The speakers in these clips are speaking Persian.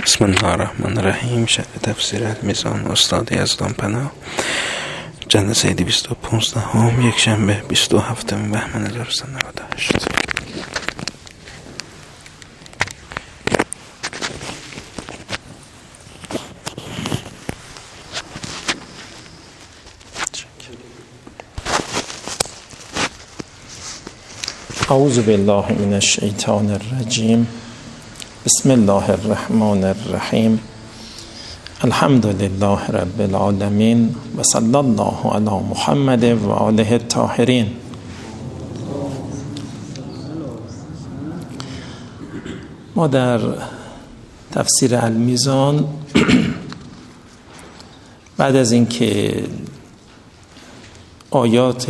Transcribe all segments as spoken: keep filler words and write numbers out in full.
بسم الله الرحمن الرحیم. شرح تفسیر المیزان استاد یزدان پناه، جلسه دویست و پانزده، یک شنبه بیست و هفتم بهمن هزار و سیصد و نود و هشت. اعوذ بالله من الشیطان الرجیم. بسم الله الرحمن الرحیم. الحمد لله رب العالمین و صلی الله علی محمد و آله الطاهرین. ما در تفسیر المیزان بعد از اینکه آیات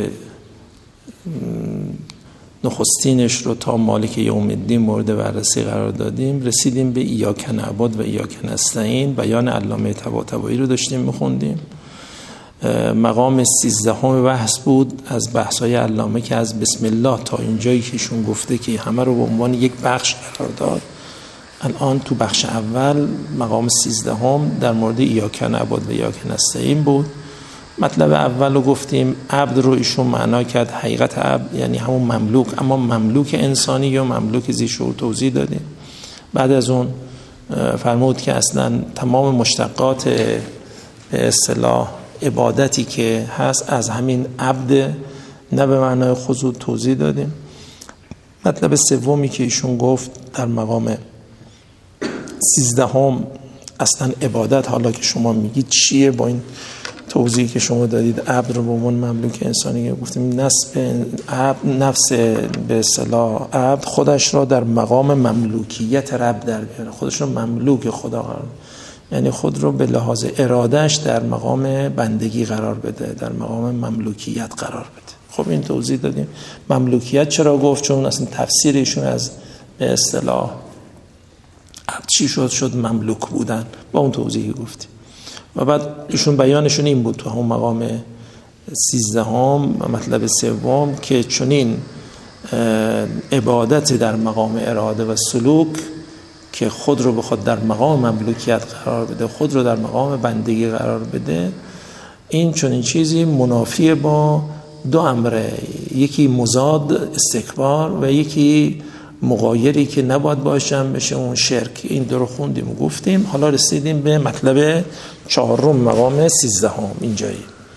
نخستینش رو تا مالک یوم الدین مورد بررسی قرار دادیم، رسیدیم به ایاک نعبد و ایاک نستعین. بیان علامه طباطبایی رو داشتیم میخوندیم. مقام سیزدهم بحث بود از بحث‌های علامه که از بسم الله تا اینجایی که ایشون گفته که همه رو به عنوان یک بخش قرار داد. الان تو بخش اول مقام سیزدهم در مورد ایاک نعبد و ایاک نستعین بود. مطلب اول رو گفتیم، عبد رو ایشون معنا کرد، حقیقت عبد یعنی همون مملوک، اما مملوک انسانی یا مملوک ذی شعور توضیح دادیم. بعد از اون فرمود که اصلا تمام مشتقات به اصطلاح عبادتی که هست از همین عبد، نه به معنای خضوع، توضیح دادیم. مطلب سومی که ایشون گفت در مقام سیزدهم، اصلا عبادت حالا که شما میگید چیه، با این توضیحی که شما دادید عبد رو به عنوان مملوک انسانی گفتیم، نفس عبد، نفس به اصطلاح عبد خودش را در مقام مملوکیت رب در بیاره، خودش رو مملوک خدا قرار، یعنی خود رو به لحاظ ارادهش در مقام بندگی قرار بده، در مقام مملوکیت قرار بده. خب این توضیح دادیم. مملوکیت چرا گفت؟ چون اصلا تفسیرشون از به اصطلاح عبد چی شد شد مملوک بودن، با اون توضیحی گفتیم. و بعد ایشون بیانشون این بود تو همون مقام سیزدهم مطلب سوم که چنین عبادت در مقام اراده و سلوک که خود رو بخواد در مقام مملوکیت قرار بده، خود رو در مقام بندگی قرار بده، این چنین چیزی منافی با دو امره، یکی مضاد استکبار و یکی مغایری که نباید باشن بشه اون شرک. این دو رو خوندیم و گفتیم. حالا رسیدیم به مطلب چهارم مقام سیزدهم. اینجایی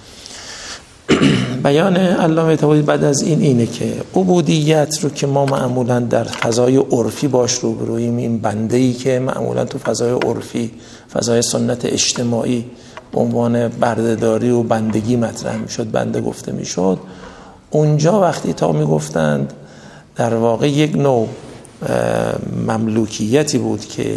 بیان علامه طباطبایی بعد از این اینه که عبودیت رو که ما معمولا در فضای عرفی باش روبرویم، این بنده‌ای که معمولا تو فضای عرفی، فضای سنت اجتماعی به عنوان بردهداری و بندگی مطرح میشد، بنده گفته میشد، اونجا وقتی تا میگفتند در واقع یک نوع مملوکیتی بود که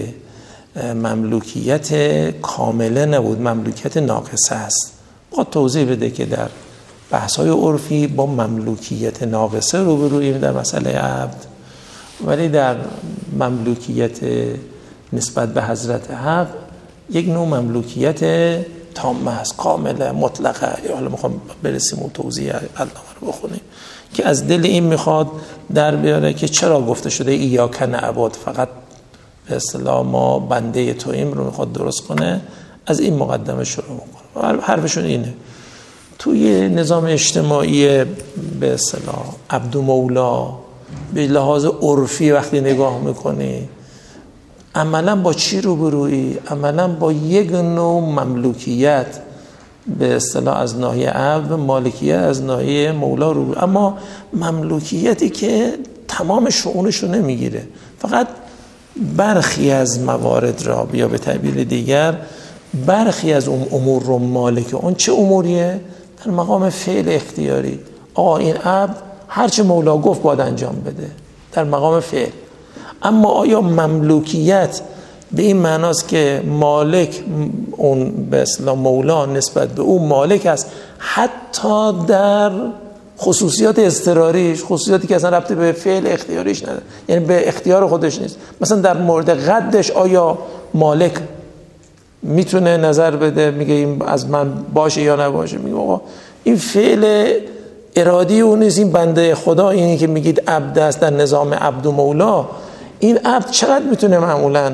مملوکیت کامله نبود، مملوکیت ناقصه است. با توضیح بده که در بحث‌های عرفی با مملوکیت ناقصه روبرویم در مسئله عبد، ولی در مملوکیت نسبت به حضرت حق یک نوع مملوکیت تامه است، کامله، مطلقه. حالا میخوام برسیم و توضیح علامه رو بخونیم که از دل این میخواد در بیاره که چرا گفته شده ایاک نعبد، فقط به اصطلاح ما بنده توییم رو میخواد درست کنه. از این مقدمه شروع میکنه. حرفشون اینه توی نظام اجتماعی به اصطلاح عبد و مولا به لحاظ عرفی وقتی نگاه میکنی، عملا با چی روبرویی؟ عملا با یک نوع مملوکیت به اصطلاح از ناحیه عبد و مالکیت از ناحیه مولا رو، اما مملوکیتی که تمام شؤونش رو نمیگیره، فقط برخی از موارد را، یا به تعبیر دیگر برخی از اون امور رو مالک. اون چه اموریه؟ در مقام فعل اختیاری. آقا این عبد هرچه مولا گفت باید انجام بده، در مقام فعل. اما آیا مملوکیت به این معناست که مالک اون به اصطلاح مولا نسبت به اون مالک است، حتی در خصوصیات اضطراریش، خصوصیاتی که اصلا ربطی به فعل اختیاریش نداره، یعنی به اختیار خودش نیست. مثلا در مورد قدش آیا مالک میتونه نظر بده، میگه این از من باشه یا نباشه؟ میگه آقا این فعل ارادی اون نیست، این بنده خدا، اینی که میگید عبد است در نظام عبد و مولا، این عبد چقدر میتونه معمولا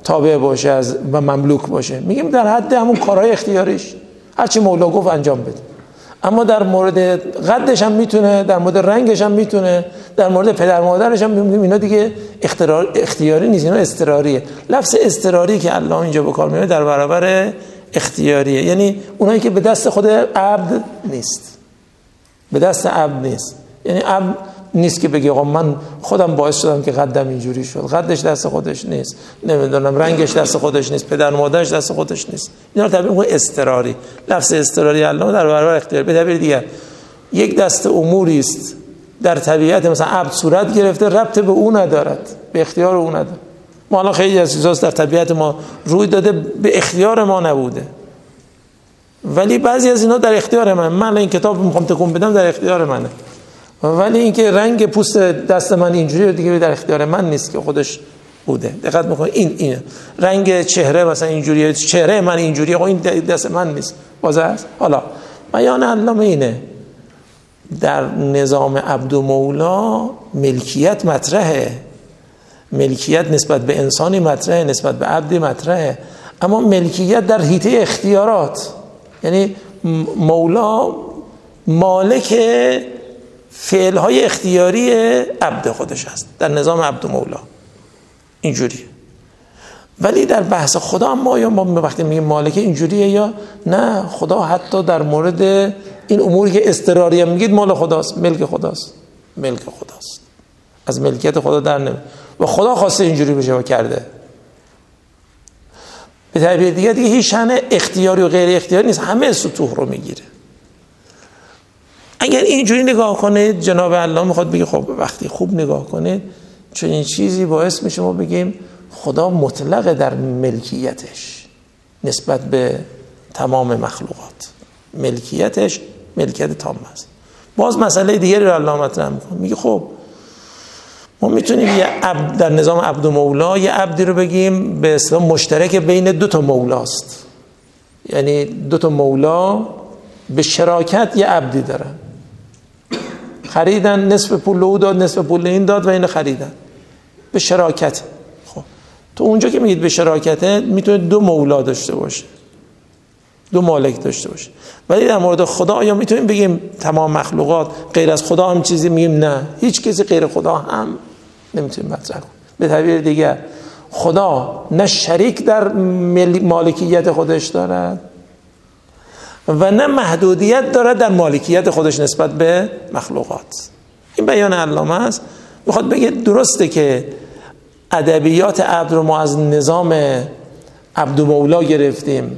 تابع باشه از و مملوک باشه، میگیم در حد همون کارهای اختیاریش هرچی مولا گفت انجام بده. اما در مورد قدش هم میتونه، در مورد رنگش هم میتونه، در مورد پدر مادرش هم میگیم اینا دیگه اختیاری نیست، اینا اضطراریه. لفظ اضطراری که الله اینجا به کار میبره در برابر اختیاریه، یعنی اونایی که به دست خود عبد نیست، به دست عبد نیست. یعنی عبد نیست که بگه آقا من خودم باعث شدم که قدم اینجوری شد، قدش دست خودش نیست، نمیدونم رنگش دست خودش نیست، پدر مادرش دست خودش نیست. اینا رو تعبیر می‌کنه اضطراری. لفظ اضطراری الله در برابر اختیار. به تعبیر دیگر یک دست اموری است در طبیعت مثلا عبد صورت گرفته، ربط به او ندارد، به اختیار او نداره. ما الان خیلی از چیزا در طبیعت ما روی داده به اختیار ما نبوده، ولی بعضی از اینا در اختیار من. من این کتاب میخوام تکون بدم در اختیار منه، ولی اینکه رنگ پوست دست من اینجوری دیگه در اختیار من نیست که خودش بوده. دقت میکنید این اینه رنگ چهره مثلا اینجوریه، چهره من اینجوریه، این دست من نیست. باز هست. حالا بیان علامه اینه در نظام عبد و مولا ملکیت مطرحه، ملکیت نسبت به انسانی مطرحه، نسبت به عبدی مطرحه، اما ملکیت در حیطه اختیارات، یعنی مولا مالک فعلهای اختیاری عبد خودش هست در نظام عبد و مولا اینجوریه. ولی در بحث خدا ما یا ما وقتی میگیم مالک اینجوریه یا نه، خدا حتی در مورد این اموری که اضطراری هم میگید مال خداست، ملک خداست، ملک خداست، از ملکیت خدا در نمی و خدا خواسته اینجوری بشه و کرده. به تعبیر دیگه دیگه هیچ شأن اختیاری و غیر اختیاری نیست، همه سطوح رو میگیره. اگر اینجوری نگاه کنید جناب الله میخواد بگه خب وقتی خوب نگاه کنید چون این چیزی باعث میشه ما بگیم خدا مطلق در ملکیتش نسبت به تمام مخلوقات، ملکیتش ملکیت تام است. باز مسئله دیگری رو الله مطرح میکنه، میگه خب ما میتونیم یه عبد در نظام عبد و مولا یه عبدی رو بگیم به اصطلاح مشترک بین دو تا مولاست، یعنی دو تا مولا به شراکت یه عبدی دارن، خریدن، نصف پول او داد نصف پول این داد و اینو خریدن به شراکت. خب تو اونجا که میگید به شراکته میتونه دو مولا داشته باشه، دو مالک داشته باشه. ولی در مورد خدا آیا میتونیم بگیم تمام مخلوقات غیر از خدا هم چیزی؟ میگیم نه، هیچ کسی غیر خدا هم نمیتونیم مطرح کنیم. به تعبیر دیگر خدا نه شریک در مالکیت خودش دارد و نه محدودیت دارد در مالکیت خودش نسبت به مخلوقات. این بیان علامه است. میخواد بگه درسته که ادبیات عبد رو ما از نظام عبد و مولا گرفتیم،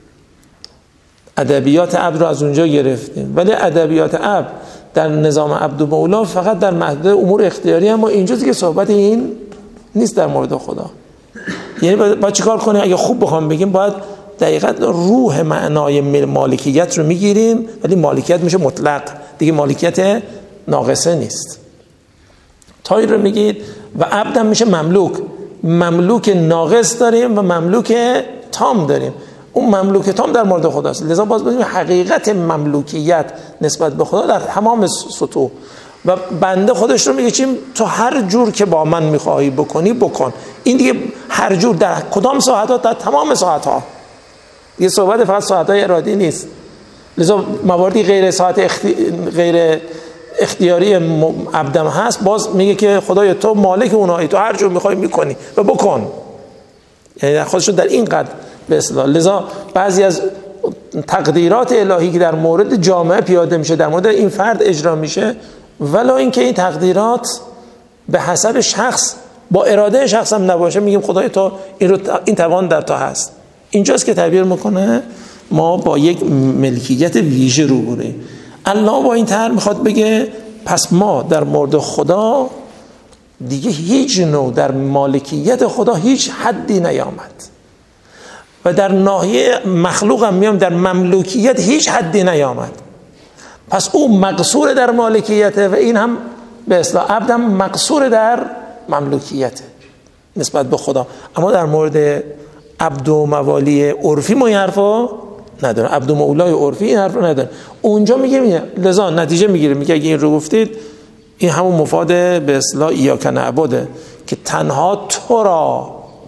ادبیات عبد رو از اونجا گرفتیم، ولی ادبیات عبد در نظام عبد و مولا فقط در محدود امور اختیاری، اما اینجاست که صحبت این نیست در مورد خدا. یعنی باید چیکار کنیم؟ اگه خوب بخوام بگیم باید دقیقاً روح معنای مالکیت رو میگیریم، ولی مالکیت میشه مطلق دیگه، مالکیت ناقصه نیست. تایی رو میگید و عبدم میشه مملوک، مملوک ناقص داریم و مملوک تام داریم. اون مملوک تام در مورد خداست. لذا باز بگیم حقیقت مملوکیت نسبت به خدا در تمام سطوح و بنده خودش رو میگه چیم تو هر جور که با من میخواهی بکنی بکن. این دیگه هر جور در کدام ساعت ها؟ در تمام ساعت ها. یه صحبت فقط ساعت های ارادی نیست. لذا مواردی غیر ساعت اختی... غیر اختیاری عبدم هست، باز میگه که خدای تو مالک اونایی، تو هر جور میخوای میکنی و بکن. یعنی خودش رو در این قدر به اصطلاح. لذا بعضی از تقدیرات الهی که در مورد جامعه پیاده میشه، در مورد این فرد اجرا میشه، ولی اینکه این تقدیرات به حسب شخص با اراده شخص هم نباشه، میگیم خدای تو این, رو این توان در تو هست. اینجاست که تعبیر میکنه ما با یک ملکیت ویژه روبرویم. الله با این طرح میخواد بگه پس ما در مورد خدا دیگه هیچ نوع در مالکیت خدا هیچ حدی نیامد و در ناحیه مخلوق هم میام در مملوکیت هیچ حدی نیامد. پس او مقصور در مالکیته و این هم به اصطلاح عبد هم مقصور در مملوکیته نسبت به خدا. اما در مورد عبد و موالی عرفی ما این حرفا نداره، عبد و مولای عرفی این حرفا نداره. اونجا میگه میگه لذا نتیجه میگیره، میگه اگه این رو گفتید این همون مفاد به اصطلاح ایاک نعبده که تنها تو را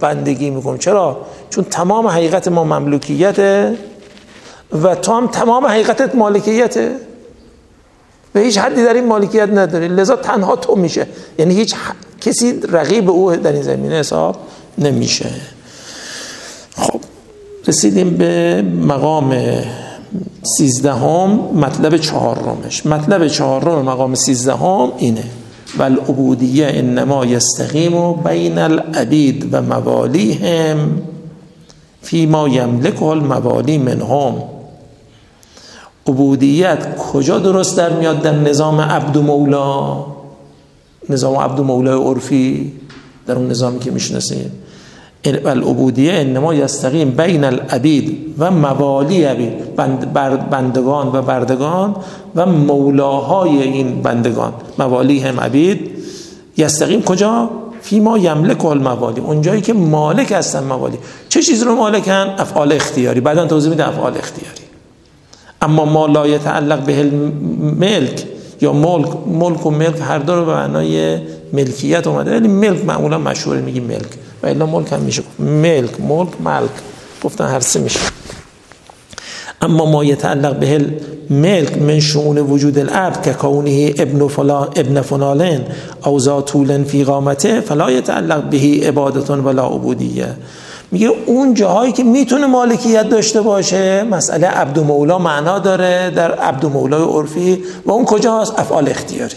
بندگی میکنم. چرا؟ چون تمام حقیقت ما مملوکیته و تو هم تمام حقیقتت مالکیته، به هیچ حدی در این مالکیت نداری، لذا تنها تو میشه، یعنی هیچ کسی رقیب او در این زمینه حساب نمیشه. خب رسیدیم به مقام سیزدهم، مطلب چهارمش. مطلب چهارم مقام سیزدهم اینه: والعبودیه انما یستقیم بین العبید و موالیهم فیما یملکه الموالی منهم. عبودیت کجا درست در میاد؟ در نظام عبد و مولا، نظام عبد و مولا عرفی، در اون نظامی که میشناسیم. العبودیه انما یستقیم بین العبید و موالی عبید، بند بندگان و بردگان و مولاهای این بندگان، موالی هم عبید. یستقیم کجا؟ فیما یملک الموالی، اونجایی که مالک هستن موالی. چه چیز رو مالکن؟ افعال اختیاری، بعداً توضیح میده افعال اختیاری. اما ما لا یتعلق به ملک یا ملک، ملک و ملک هر دو رو به معنای ملکیت اومده، ولی ملک معمولا مشهوره میگیم ملک، و الا ملک هم میشه ملک، ملک، ملک، گفتن هر سه میشه. اما ما یتعلق به ملک من شؤون وجود العبد که کونه ابن فلان ابن فلان او ذاتول فی قامته فلا یتعلق به عبادتون ولا عبودیه. میگه اون جاهایی که میتونه مالکیت داشته باشه مسئله عبد و مولا معنا داره در عبد و مولای عرفی، و اون کجاست؟ افعال اختیاری.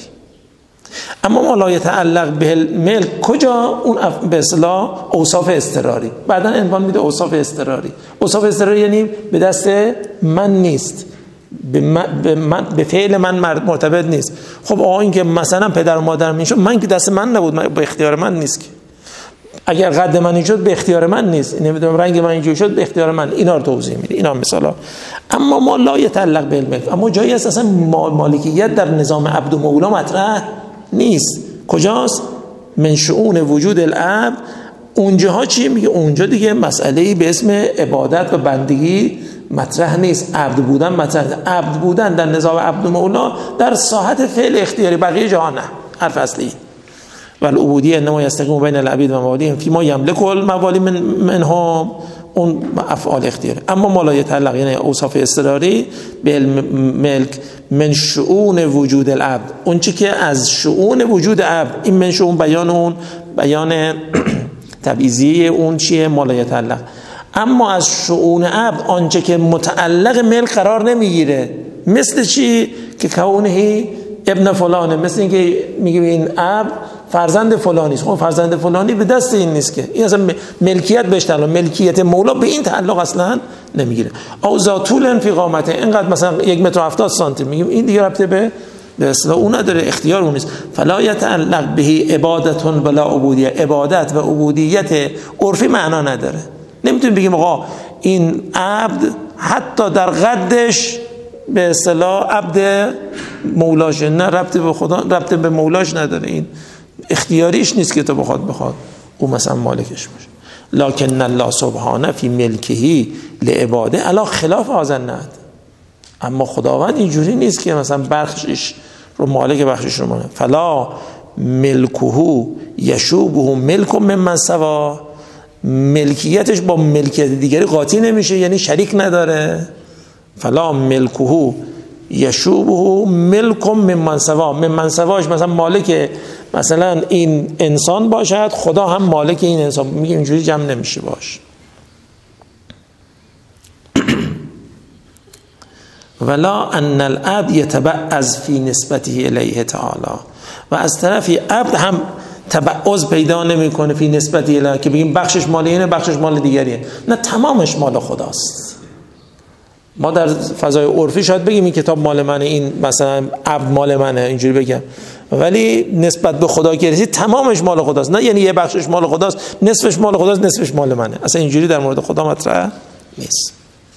اما ما لا یتعلق به ملک کجا؟ اون به اصطلاح اوصاف اضطراری. بعداً عنوان میده اوصاف اضطراری. اوصاف اضطراری یعنی به دست من نیست، به, من، به, من، به فعل من مرتبط نیست. خب آقا این که مثلا پدر و مادر میشد، من که دست من نبود، من به اختیار من نیست که. اگر قد من این شد به اختیار من نیست، نمیدونم رنگ من اینجوری شد به اختیار من. اینا رو توضیح میده، اینا مثلا. اما ما لا یتعلق به الملک، اما جایی هست اصلا مالکیت در نظام عبد و مولا مطرح نیست. کجاست؟ من شؤون وجود العبد. اونجاها چی میگه؟ اونجا دیگه مسئله‌ای به اسم عبادت و بندگی مطرح نیست، عبد بودن مطرح. عبد بودن در نظام عبد و مولا در ساحت فعل اختیاری، بقیه جا نه. حرف اصلی والعبودیه انما یستقیم بین العبید و موالیهم فیما یملک الموالی من منهم، اون افعال اختیاری. اما ما لا یتعلق یعنی اوصاف اضطراری به ملک من شؤون وجود العبد، اون چی که از شؤون وجود عبد. این من شؤون بیان اون بیان تبعیضی اون چیه؟ ما لا یتعلق. اما از شؤون عبد آنچه که متعلق ملک قرار نمیگیره، مثل چی؟ که کونه ابن فلانه، مثل اینکه میگه این عبد فرزند فلانی است. خب فرزند فلانی به دست این نیست که، این اصلا ملکیت بهش تعلق، ملکیت مولا به این تعلق اصلا نمیگیره. او ذاتول فی قامته، اینقدر مثلا یک متر و هفتاد سانتی، میگیم این دیگه ربطه به به اصلا اون نداره، اختیار اون نیست. فلا یتعلق به عبادت ولا عبودیه، عبادت و عبودیت عرفی معنا نداره. نمیتونیم بگیم آقا این عبد حتی در قدش به اصطلاح عبد مولاش، نه، ربط به خدا، ربط به مولاش نداره، این اختیاریش نیست که تو بخواد بخواد او مثلا مالکش باشه. لکن الله سبحانه فی ملکهی لعباده علی خلاف آذنت، اما خداوند اینجوری نیست که مثلا بخشش رو مالک بخشش رو مانه. فلا ملکه یشوبه ملک ممن سوا، ملکیتش با ملکیت دیگری قاطی نمیشه، یعنی شریک نداره. فلا ملکه یشوبه ملک ممن سوا، ممن سواش مثلا مالک مثلا این انسان باشد، خدا هم مالک این انسان، میگه اینجوری جمع نمیشه باش. ولا ان العبد یتبعض فی نسبته الیه تعالی، و از طرفی عبد هم تبعض پیدا نمیکنه فی نسبته الیه، که بگیم بخشش مال اینه بخشش مال دیگریه، نه، تمامش مال خداست. ما در فضای عرفی شاید بگیم این کتاب مال منه، این مثلا عبد مال منه، اینجوری بگم، ولی نسبت به خدا که رسید تمامش مال خداست، نه یعنی یه بخشش مال خداست، نصفش مال خداست، نصفش مال منه، اصلا اینجوری در مورد خدا مطرح نیست.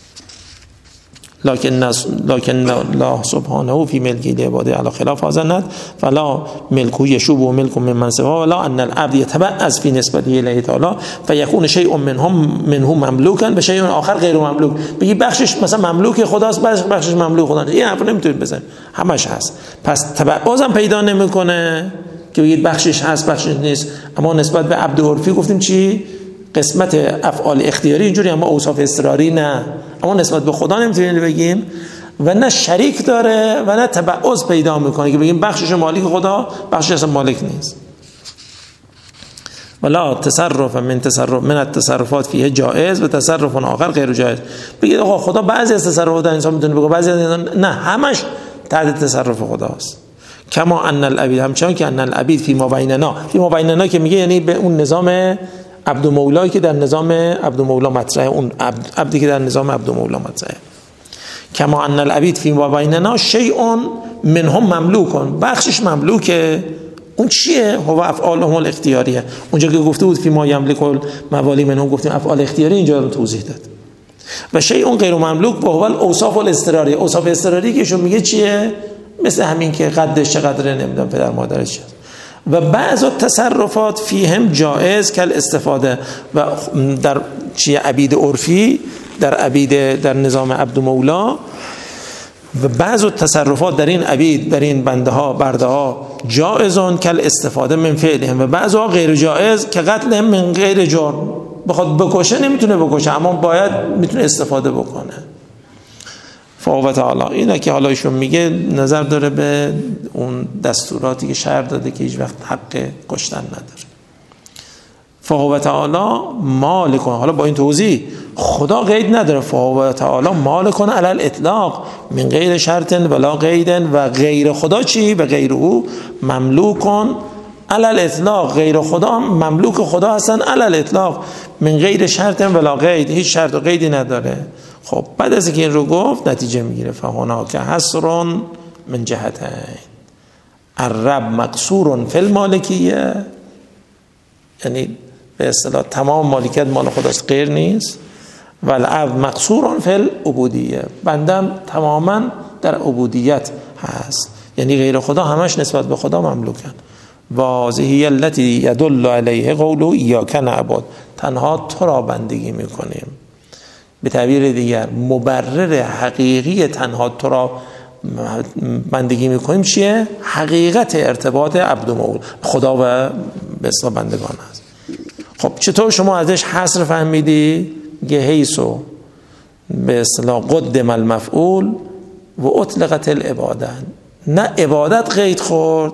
لکن لکن الله سبحانه فی ملکی لعباده علی خلاف آذنت، فلا ملکه یشوب و ملک ممن سوا، ولا ان العبد یتبعض فی نسبته الیه تعالی فیکون شیء منهم منه مملوکا و شیء آخر غیر مملوک. بگی بخشش مثلا مملوک خداست، بخشش مملوک خدا نیست، این حرف نمیتونید بزنید، همش هست. پس تبعض هم پیدا نمیکنه که بگید بخشش هست بخشش نیست. اما نسبت به عبد عرفی گفتیم چی؟ قسمت افعال اختیاری اینجوری، اما اوصاف اضطراری نه. اما نسبت به خدا نمیتونیم بگیم و نه شریک داره و نه تبعض پیدا میکنه که بگیم بخشش مالک خدا، بخشش اصلا مالک نیست. ولا تصرف من تصرف من التصرفات فیه جائز و تصرف آخر غیر جائز. بگید آقا خدا بعضی از تصرفات انسان میتونه بگه، بعضی از نه، همش تحت تصرف خداست. کما ان العبید، همچنان که ان العبید فی ما بیننا، فی ما بیننا که میگه یعنی به اون نظام عبد و مولایی که در نظام عبد و مولا مطرحه، اون عبد عبدی که در نظام عبد و مولا مطرحه. کما ان العبید فی ما بیننا شیء منهم مملوکن، بخشش مملوکه. اون چیه؟ هو افعالهم الاختیاریه. اونجا که گفته بود فی ما یملک الموالی منهم، گفتیم افعال اختیاری، اینجا رو توضیح داد. و شیء غیر مملوک با هو الاوصاف الاضطراری. اوصاف اضطراری که ایشون میگه چیه؟ مثل همین که قدش چقدره، نمیدونم پدر مادرش چیه. و بعض تصرفات فیهم جائز کل استفاده. و در چیه عبید عرفی، در عبید در نظام عبد و مولا، و بعض تصرفات در این عبید، در این بنده ها برده ها جائزون کل استفاده من فعلهم، و بعضها غیر جائز که قتل من غیر جرم. بخواد بکشه نمیتونه بکشه، اما باید میتونه استفاده بکنه. فهو تعالی، اینا که حالا ایشون میگه نظر داره به اون دستوراتی که شرع داده که هیچ وقت حق کشتن نداره. فهو تعالی مالکون، حالا با این توضیح خدا قید نداره. فهو تعالی مالکون علی الاطلاق من غیر شرط ولا قید، و غیر خدا چی؟ و غیر او مملوکون علی الاطلاق، غیر خدا مملوک خدا هستن علی الاطلاق من غیر شرط ولا قید، هیچ شرط و قیدی نداره. خب بعد از اینکه این رو گفت نتیجه میگیره فهناک حصر من جهتین، الرب مقصور فی المالکیه، یعنی به اصطلاح تمام مالکیت مال خداست، غیر نیست. و العبد مقصور فی العبودیه، بندم تماما در عبودیت هست، یعنی غیر خدا همش نسبت به خدا مملوکن. واضحی التي يدل علیه قوله ایاک نعبد، تنها تو را بندگی میکنیم. به تعبیر دیگر مبرر حقیقی تنها تو را بندگی میکنیم چیه؟ حقیقت ارتباط عبد و مولا، خدا و به اصطلاح بندگان هست. خب چطور شما ازش حصر فهمیدی؟ گه حیثو به اصطلاح قدم المفعول و اطلقت العباده، نه عبادت قید خورد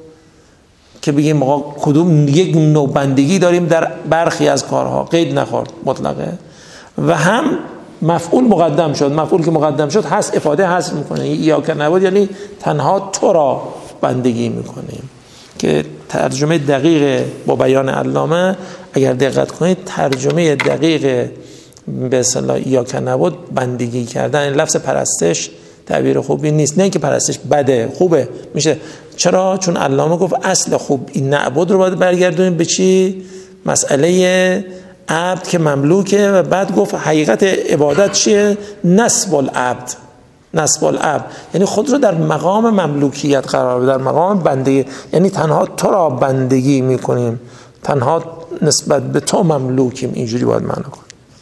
که بگیم ما کدوم یک نوع بندگی داریم در برخی از کارها، قید نخورد مطلقه، و هم مفعول مقدم شد. مفعول که مقدم شد هست افاده حصر میکنه، یا که نبود یعنی تنها تو را بندگی میکنیم. که ترجمه دقیق با بیان علامه اگر دقت کنید، ترجمه دقیق به اصطلاح یا که نبود بندگی کردن، این لفظ پرستش تعبیر خوبی نیست. نه اینکه پرستش بده، خوبه میشه. چرا؟ چون علامه گفت اصل خوب این نعبد رو باید برگردونیم به چی؟ مسئله عبد که مملوکه، و بعد گفت حقیقت عبادت چیه؟ نصب العبد. نصب العبد یعنی خود رو در مقام مملوکیت قرار بده، در مقام بندگی، یعنی تنها تو را بندگی میکنیم، تنها نسبت به تو مملوکیم. اینجوری باید معنا کنیم.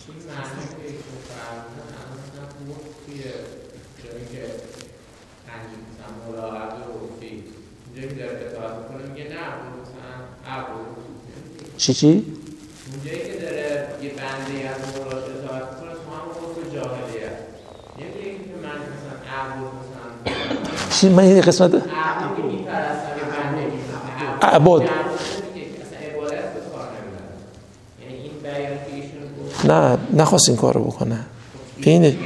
چی چی؟ اونجایی که داره یه بنده از مولاش اطاعت کنه تو هم خود جاهلیه، نمیگه که من مثلا عبود مثلا چی؟ من این قسمت عبود میپرستم یه بندگی عبود اصلا عبادت به کار نمیبره، یعنی این بیان که ایشون نه نخواست این کار رو بکنه. اینه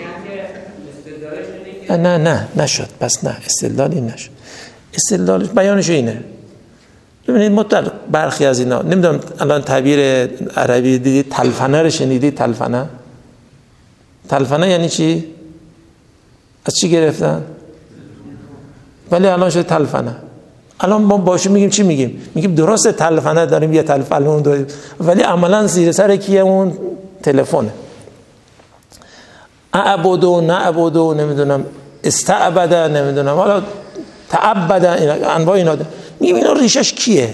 نه نه نشد. پس نه استدلالی نشد. استدلالش بیانش اینه. ببینید ما در برخی از اینا نمیدونم الان تعبیر عربی دیدید تلفنه رو شنیدید؟ تلفنه تلفنه یعنی چی؟ از چی گرفتن؟ ولی الان شده تلفنه. الان ما باشه میگیم چی میگیم؟ میگیم درسته تلفنه داریم، یه تلفنون داریم، ولی عملا زیر سر کیه؟ اون تلفنه. اعبدو نعبدو نمیدونم استعبده نمیدونم حالا تعبده، انواع اینا ده. میگیم اینا ریشش کیه؟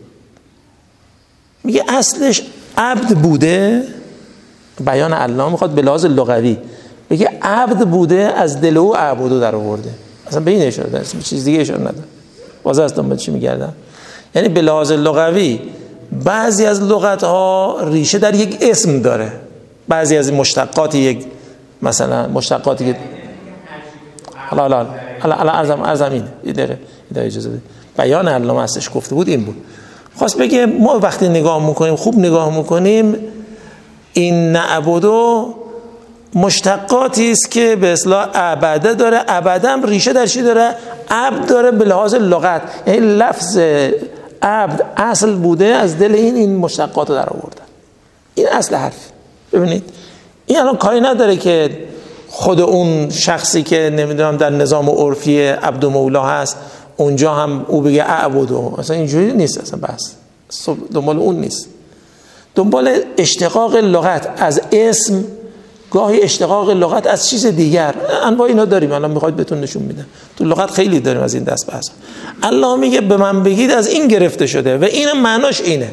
میگه اصلش عبد بوده. بیان علامه میخواد به لحاظ لغوی بگه عبد بوده، از دل او اعبدو در آورده. اصلا به این اشاره داره، به چیز دیگه اشاره نداره. واضح است دنبال چی میگردم. یعنی به لحاظ لغوی بعضی از لغت ها ریشه در یک اسم داره، بعضی از مشتقات یک مثلا مشتقاتی که حالا حالا حالا ارزم ارزم این یه دقیقه اجازه بدید. بیان علامه هستش گفته بود این بود، خواست بگه ما وقتی نگاه میکنیم خوب نگاه میکنیم این نعبدو مشتقاتی است که به اصطلاح عبده داره، عبده هم ریشه در چی داره؟ عبد داره به لحاظ لغت، یعنی لفظ عبد اصل بوده، از دل این این مشتقات رو در آوردن، این اصل حرف. ببینید این الان کاری نداره که خود اون شخصی که نمیدونم در نظام عرفی عبد و مولا هست اونجا هم او بگه اعبدو، اصلا اینجوری نیست، اصلا بحث دنبال اون نیست، دنبال اشتقاق لغت از اسم، گاهی اشتقاق لغت از چیز دیگر، انواع اینا داریم، الان میخواید بهتون نشون میدم، تو لغت خیلی داریم از این دست بحث. الله میگه به من بگید از این گرفته شده و این معناش اینه،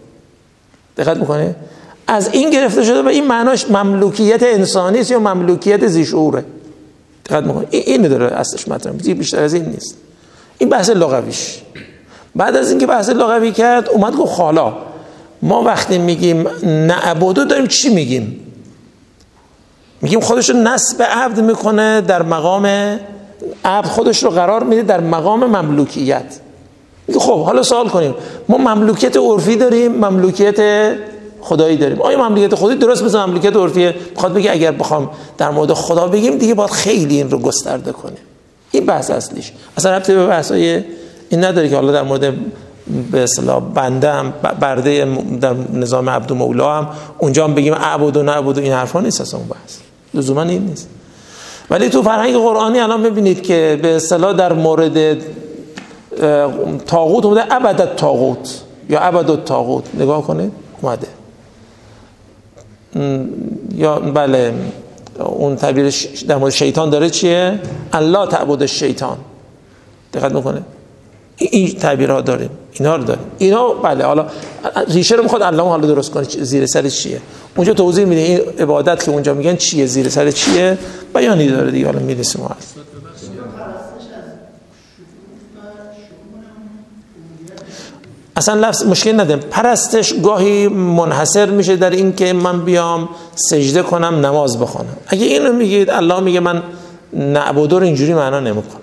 دقت میکنه، از این گرفته شده و این معناش مملوکیت انسانی است یا مملوکیت ذی شعوره، دقت میکنه، این داره اصلش مطرح میشه، بیشتر از این نیست. این بحث لغویش. بعد از اینکه بحث لغوی کرد اومد گفت حالا ما وقتی میگیم نعبدو داریم چی میگیم؟ میگیم خودش رو نسب عبد میکنه در مقام عبد، خودش رو قرار میده در مقام مملوکیت. میگه خب حالا سوال کنیم ما مملوکیت عرفی داریم، مملوکیت خدایی داریم، آیا مملوکیت خدایی درست مثل مملوکیت عرفیه؟ میخواد بگه اگر بخوام در مورد خدا بگیم دیگه باید خیلی این رو گسترده کنیم. این بحث اصلیش اصلا ربطی به بحثای این نداره که حالا در مورد به اصطلاح بنده هم برده در نظام عبد و مولا هم اونجا هم بگیم اعبد و نعبد و این حرفا نیست، اصلا اون بحث لزوما این نیست. ولی تو فرهنگ قرآنی الان ببینید که به اصطلاح در مورد طاغوت اومده عبدت طاغوت یا عبدت طاغوت، نگاه کنید اومده، یا بله اون تعبیر در مورد شیطان داره چیه؟ الله تعبد الشیطان، دقت میکنه، این تعبیرها داریم، اینا رو داریم، اینا بله. حالا ریشه رو میخواد علامه حالا درست کنه زیر سر چیه، اونجا توضیح میده این عبادت که اونجا میگن چیه، زیر سر چیه، بیانی داره دیگه، حالا میرسیم ما هست. اصلا لفظ مشکل نداره، پرستش گاهی منحصر میشه در این که من بیام سجده کنم نماز بخونم. اگه اینو میگید الله میگه من نعبدو رو اینجوری معنا نمیکنم،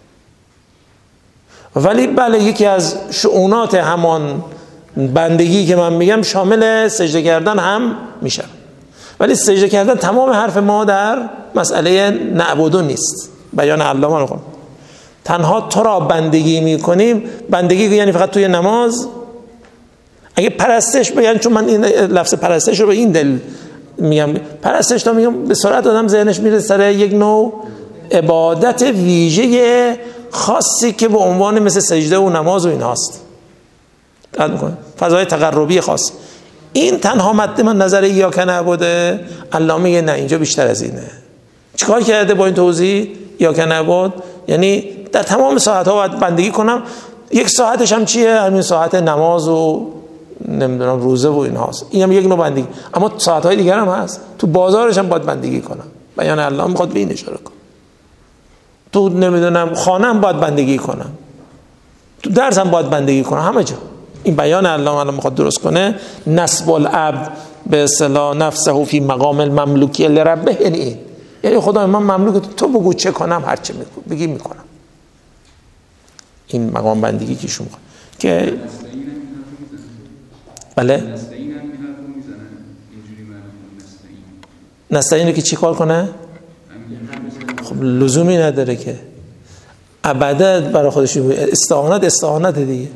ولی بله یکی از شؤونات همان بندگی که من میگم شامل سجده کردن هم میشه، ولی سجده کردن تمام حرف ما در مسئله نعبدو نیست. بیان علامه رو کنم تنها تو را بندگی میکنیم، بندگی یعنی فقط توی نماز. اگه پرستش بگن، چون من این لفظ پرستش رو به این دل میگم، پرستش تا میگم به سرعت آدم ذهنش میره سر یک نوع عبادت ویژه خاصی که به عنوان مثل سجده و نماز و این هاست، دقت میکنه، فضای تقربی خاص. این تنها مد من نظر ایاک نعبد، الله میگه نه اینجا بیشتر از اینه. چیکار کرده با این توضیح؟ ایاک نعبد یعنی در تمام ساعت ها باید بندگی کنم، یک ساعتش هم چیه؟ همین ساعت نماز و نمیدونم روزه و این هاست، این هم یک نوع بندگی، اما ساعت های دیگر هم هست، تو بازارش هم باید بندگی کنم. بیان الله میخواد به این اشاره کنه، تو نمیدونم خانه هم باید بندگی کنم، تو درس هم باید بندگی کنم، همه جا. این بیان الله الان میخواد درست کنه نسب العبد به اصطلاح نفسه فی مقام المملوکی لربه، یعنی این یعنی خدا من مملوک تو، بگو چه کنم هر چه بگی میکنم. این مقام بندگی که شما که بله نستعین رو که چی کار کنه؟ خب لزومی نداره که ابدا برای خودش استعانت استعانت دیگه.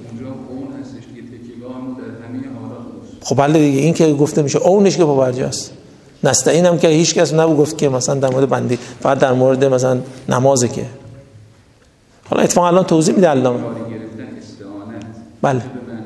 خب بله دیگه، این که گفته میشه اونش که پابرجاست. نستعین هم که هیچ کس نبود گفت که مثلا در مورد بندی، فقط در مورد مثلا نمازه که. حالا اتفاقا الان توضیح میده علامه. بله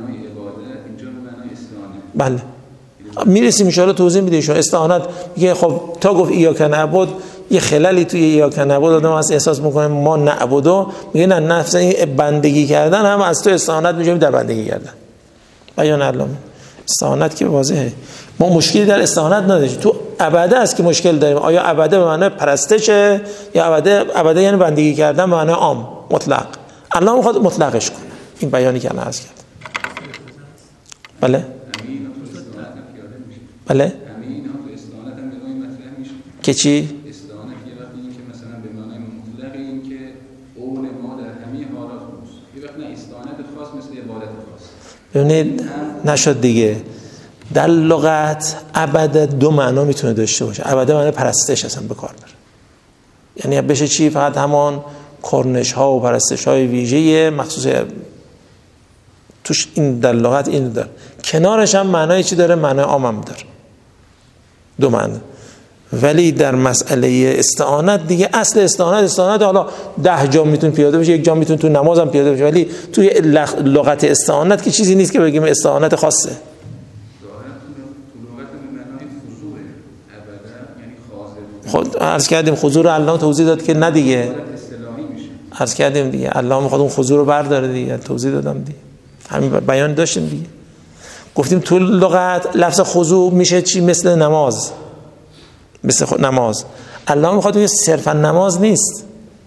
بله میرسیم ان شاء الله توضیح میده ایشون. استعانت میگه خب تا گفت ایاک نعبد، یه خللی توی ایاک نعبد آدم هست احساس میکنه ما نعبدو، میگه نه، نفس این بندگی کردن هم از تو استعانت میجیم در بندگی کردن. بیان علامه استعانت که واضحه، ما مشکلی در استعانت نداریم، تو عباده است که مشکل داریم. آیا عباده به معنای پرستشه یا عباده عباده یعنی بندگی کردن به معنای عام مطلق؟ الله میخواد مطلقش کنه. این بیانی که الان عرض کرد بله همین تو استعانت هم پیاده میشه. بله همین تو استعانت هم به نوعی مطرح میشه که چی؟ استعانت یه وقتی این که مثلا به معنای مطلق این که قول ما در همه حالات خوست، یه وقت نه استعانت خاص مثل عبادت خاص. ببینید نشد دیگه. در لغت عبادت دو معنا میتونه داشته باشه. عبادت معنی پرستش اصلا به کار بره، یعنی بشه چی؟ فقط همان کرنش ها و پرستش های ویژه مخصوص توش این در لغت این داره. کنارش هم معنای چی داره؟ معنای عام هم داره، دو معنی. ولی در مسئله استعانت دیگه اصل استعانت استعانت حالا ده جا میتونه پیاده بشه، یک جا میتونه تو نماز هم پیاده بشه، ولی توی لغت استعانت که چیزی نیست که بگیم استعانت خاصه. خود عرض کردیم خضوع رو الله توضیح داد که نه دیگه، عرض کردیم دیگه الله میخواد اون خضوع رو برداره دیگه، توضیح دادم دیگه، همین بیان داشتیم دیگه. گفتیم تو لغت لفظ خضوع میشه چی؟ مثل نماز، مثل نماز. الله میخواد که صرفا نماز نیست،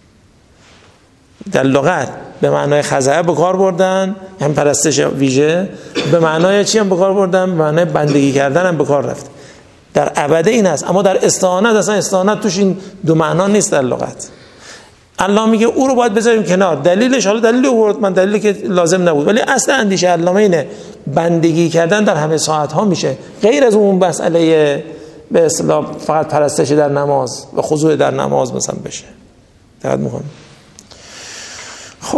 در لغت به معنای خضع به کار بردن، هم پرستش ویژه، به معنای چی هم به کار بردن؟ به معنای بندگی کردن هم به کار رفت. در عبده این هست، اما در استعانت اصلا استعانت توش این دو معنا نیست در لغت. الله میگه او رو باید بذاریم کنار. دلیلش حالا دلیل آورد، من دلیلی که لازم نبود، ولی اصل اندیشه علامه اینه بندگی کردن در همه ساعت ها میشه، غیر از اون مسئله به اصطلاح فقط پرستش در نماز و خضوع در نماز مثلا بشه. دقت میکنم. خب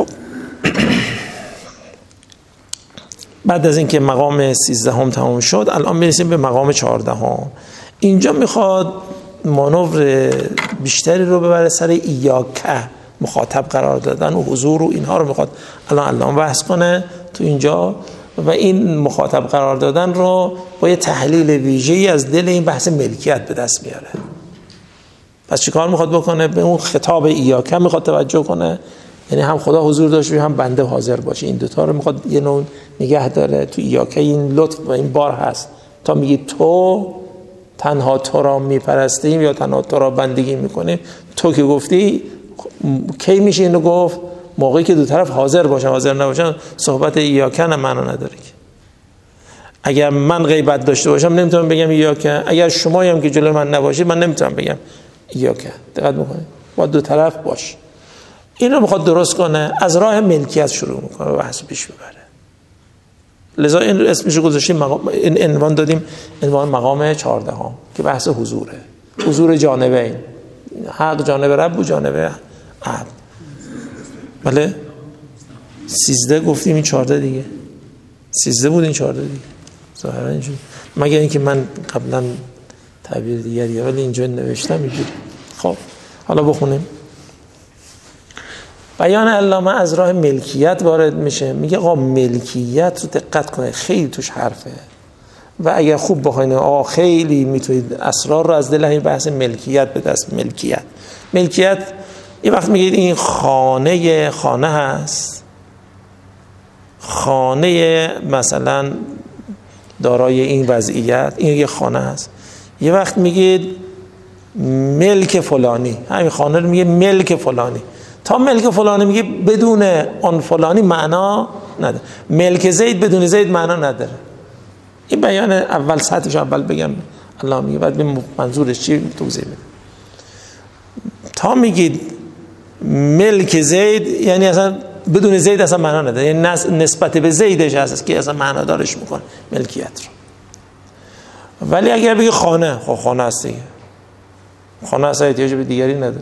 بعد از اینکه مقام سیزدهم تمام شد، الان میرسیم به مقام چهاردهم. اینجا میخواد مانور بیشتری رو ببره سر ایاکه، مخاطب قرار دادن و حضور و اینها رو میخواد الان الان بحث کنه تو اینجا، و این مخاطب قرار دادن رو با یه تحلیل ویژه‌ای از دل این بحث ملکیت به دست میاره. پس چیکار میخواد بکنه؟ به اون خطاب ایاکه میخواد توجه کنه، یعنی هم خدا حضور داشته هم بنده حاضر باشه. این دوتا رو میخواد یه نوع نگه داره تو ایاکه. این لطف و این بار هست تا میگی تو تنها تو را میپرستیم یا تنها تو را بندگی میکنیم. تو که گفتی کی میشه اینو گفت؟ موقعی که دو طرف حاضر باشن. حاضر نباشن صحبت ایاکه نه معنا نداره. اگر من غیبت داشته باشم نمیتونم بگم ایاکه، اگر شمایی هم که جلوی من نباشید من نمیتونم بگم ایاکه. دقت میکنید؟ با دو طرف باش. این رو میخواد درست کنه، از راه ملکیت شروع میکنه و بحث پیش ببره. لذا این اسمش گذاشتیم، این عنوان دادیم عنوان مقام چهاردهم که بحث حضوره. حضور جانبین، حق جانب رب و جانب عبد. بله سیزده گفتیم، این چهارده دیگه. سیزده بود، این چهارده دیگه. ظاهرا اینجوری، مگر اینکه من قبلا تعبیر دیگری ولی اینجا نوشتم اینجوری. خب حالا بخونیم. بیان علامه از راه ملکیت وارد میشه. میگه آقا ملکیت رو دقت کنید، خیلی توش حرفه و اگر خوب بخواید آقا خیلی میتونید اسرار رو از دل این بحث ملکیت به دست. ملکیت ملکیت یه وقت میگید این خانه خانه هست، خانه مثلا دارای این وضعیت، این یه خانه هست. یه وقت میگید ملک فلانی، همین خانه رو میگه ملک فلانی. تا ملک فلانی میگه بدون آن فلانی معنا نداره. ملک زید بدون زید معنا نداره. این بیان اول سطحش اول بگم الله میگه، بعد ببین منظورش چی توضیح میده. تا میگید ملک زید یعنی اصلا بدون زید اصلا معنا نداره، یعنی نسبت به زیدش هست که اصلا معنا دارش میکنه ملکیت رو. ولی اگر بگی خانه، خب خانه هست دیگه، خانه اصلا احتیاج به دیگری نداره.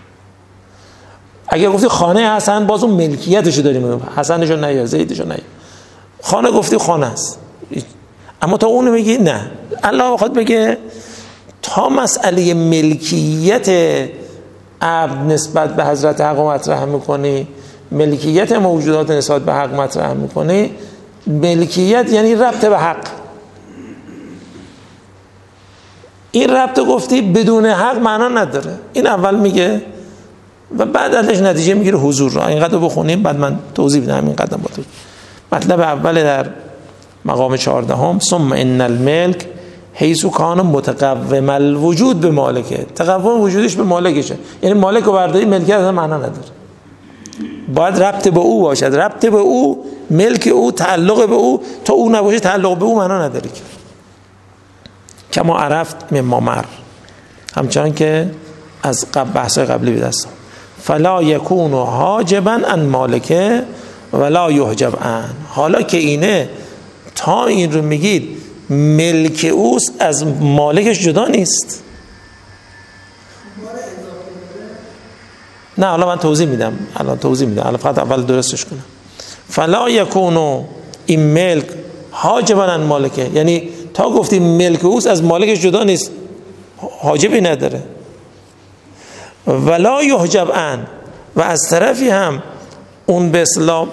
اگر گفتی خانه حسن، باز اون ملکیتشو داریم، حسنشو نه زیدشو نه، خانه گفتی خانه است. اما تا اونو میگی نه، الله بخواد بگه تا مسئله ملکیت عبد نسبت به حضرت حق مطرح میکنی، ملکیت موجودات نسبت به حق مطرح میکنی، ملکیت یعنی ربط به حق. این ربط گفتی بدون حق معنا نداره. این اول میگه و بعد ازش نتیجه میگیره حضور رو. اینقدر بخونیم بعد من توضیح بدم. این قدم با تو مطلب اول در مقام چهاردهم، ثم ان الملک حیث کان متقوم الوجود به مالکه. تقوم وجودش به مالکشه، یعنی مالک و برداری ملکیت اصلا معنا نداره، باید ربط به او باشد. ربط به او ملک او تعلق به او، تا او نباشه تعلق به او معنا نداره که. کما عرفت مما مر، همچنان که از قبل بحثای قبلی به دست. فلا یکون حاجبا عن مالکه ولا یحجب عن. حالا که اینه، تا این رو میگید ملک اوست، از مالکش جدا نیست. نه حالا من توضیح میدم، الان توضیح میدم، الان فقط اول درستش کنم. فلا یکونو، این ملک حاجبا عن مالکه، یعنی تا گفتیم ملک اوست از مالکش جدا نیست، حاجبی نداره. ولا یحجب عن، و از طرفی هم اون به اصطلاح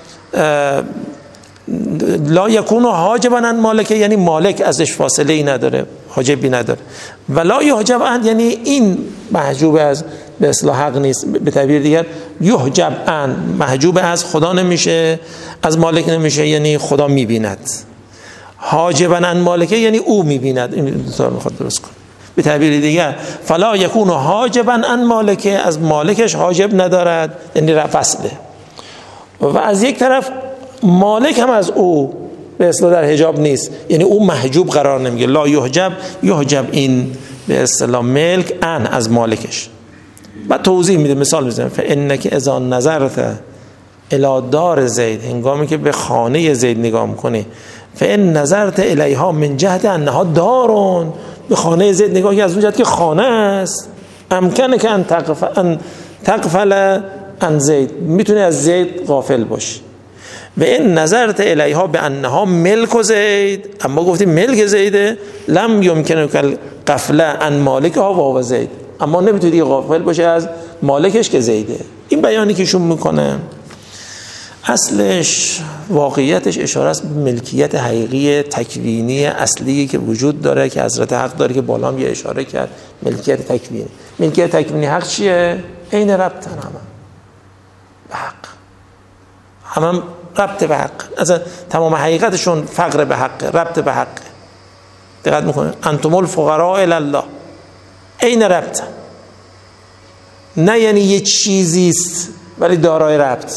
لا یکونو حاجبا عن مالکه، یعنی مالک ازش فاصله ای نداره، حاجبی نداره. ولا یحجب عن یعنی این محجوب از به اصطلاح حق نیست. به تعبیر دیگر یحجب عن، محجوب از خدا نمیشه، از مالک نمیشه، یعنی خدا میبیند. حاجبا عن مالکه یعنی او میبیند. این دو تا میخواد درست کنه. به تعبیر دیگر فلا یکون حاجبا عن مالکه، از مالکش حاجب ندارد، یعنی فصله. و از یک طرف مالک هم از او به اصطلاح در حجاب نیست، یعنی او محجوب قرار نمیگیره. لا یحجب، یحجب این به اصطلاح ملک عن، از مالکش. بعد توضیح میده، مثال میزنه. فانک اذا نظرت الی دار زید، هنگامی که به خانه زید نگاه میکنی، فان نظرت الیها من جهت انها دارون، به خانه زید نگاهی از اون جهت که خانه است، امکنه که ان تغفل ان تغفل عن زید، میتونه از زید غافل باشی. و این نظرت الیها به انها ملک زید، اما گفتیم ملک زیده، لم یمکنه که غفله عن مالکها و زید، اما نمیتونی غافل باشه از مالکش که زیده. این بیانی که ایشون میکنه اصلش، واقعیتش اشاره است به ملکیت حقیقی تکوینی اصلی که وجود داره، که حضرت حق داره، که بالا هم یه اشاره کرد. ملکیت تکوینی، ملکیت تکوینی حق چیه؟ عین ربطن، همه به حق، همه ربط به حق، اصلا تمام حقیقتشون فقر به حق، ربط به حق. دقت میکنه انتم الفقراء الی الله، عین ربطن. نه یعنی یه چیزی است ولی دارای ربط،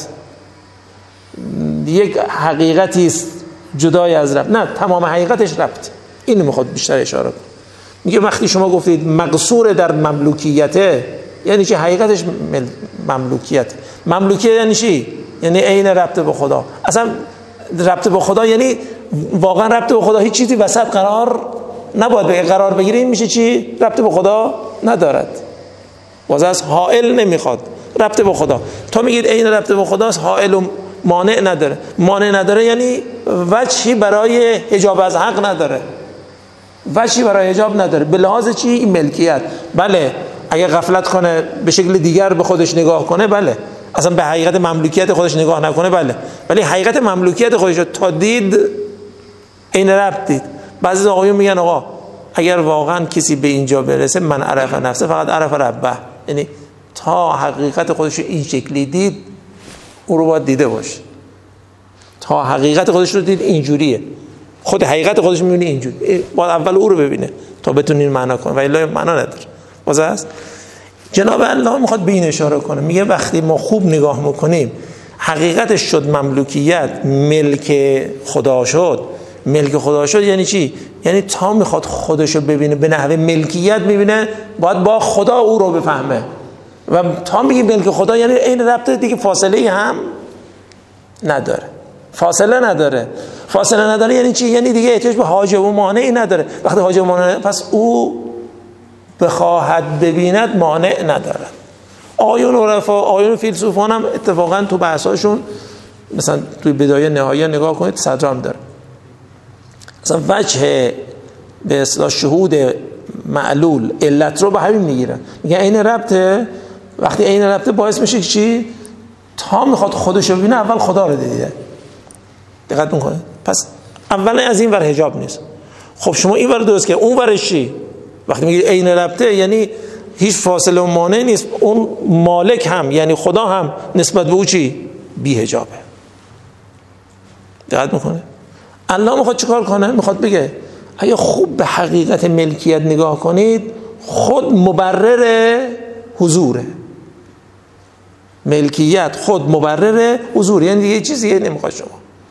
یک حقیقتی است جدای از ربط، نه تمام حقیقتش ربط. اینو میخواد بیشتر اشاره کنه. میگه وقتی شما گفتید مقصور در مملوکیته، یعنی چی؟ حقیقتش مملوکیت. مملوکیت یعنی چی؟ یعنی عین ربط به خدا. اصلا ربط به خدا یعنی واقعا ربط به خدا، هیچ چیزی وسط قرار نباید بگه، قرار بگیره. این میشه چی؟ ربط به خدا ندارد، باز از حائل نمیخواد، ربط به خدا. تا میگید عین ربط به خداست، حائل و مانع نداره. مانع نداره یعنی وجهی برای حجاب از حق نداره، وجهی برای حجاب نداره. به لحاظ چی؟ این ملکیت. بله اگه غفلت کنه، به شکل دیگر به خودش نگاه کنه، بله، اصلا به حقیقت مملوکیت خودش نگاه نکنه، بله، ولی حقیقت مملوکیت خودش رو تا دید، این ربط دید. بعضی آقایون میگن آقا اگر واقعا کسی به اینجا برسه، من عرف نفسه فقط عرف ربه، یعنی تا حقیقت خودش رو این شکلی دید، او رو باید دیده باشه. تا حقیقت خودش رو دید اینجوریه، خود حقیقت خودش میبینه اینجوری، باید اول او رو ببینه تا بتونین معنا کنه، ولی معنا نداره. باز است جناب الله میخواد به این اشاره کنه، میگه وقتی ما خوب نگاه میکنیم حقیقتش شد مملوکیت، ملک خدا شد. ملک خدا شد یعنی چی؟ یعنی تا میخواد خودشو ببینه به نحوه ملکیت میبینه، باید با خدا او رو بفهمه. و تا میگه ملک خدا یعنی این ربط دیگه، فاصله هم نداره، فاصله نداره. فاصله نداره یعنی چی؟ یعنی دیگه احتیاج به حاجب و مانعی نداره. وقتی حاجب و مانع، پس او بخواهد ببیند مانع ندارد. آیون عرفا، آیون فیلسوفان هم اتفاقا تو بحثاشون، مثلا توی بدایه نهایه نگاه کنید، صدرام داره مثلا وجه به اصطلاح شهود معلول علت رو به همین میگیرن، میگن این ربطه. وقتی این ربطه باعث میشه چی؟ تا میخواد خودش رو ببینه، اول خدا رو دیده. دقت میکنه؟ پس اولا از این ور حجاب نیست. خب شما این ور درست که اون ورش چی؟ وقتی میگه عین ربطه یعنی هیچ فاصله و مانع نیست. اون مالک هم یعنی خدا هم نسبت به او چی؟ بی حجابه. دقت میکنه؟ الله میخواد چیکار کنه؟ میخواد بگه اگه خوب به حقیقت ملکیت نگاه کنید، خود مبرر حضوره. ملکیت خود مبرر حضور، یعنی دیگه چیزی نمیخواد شما.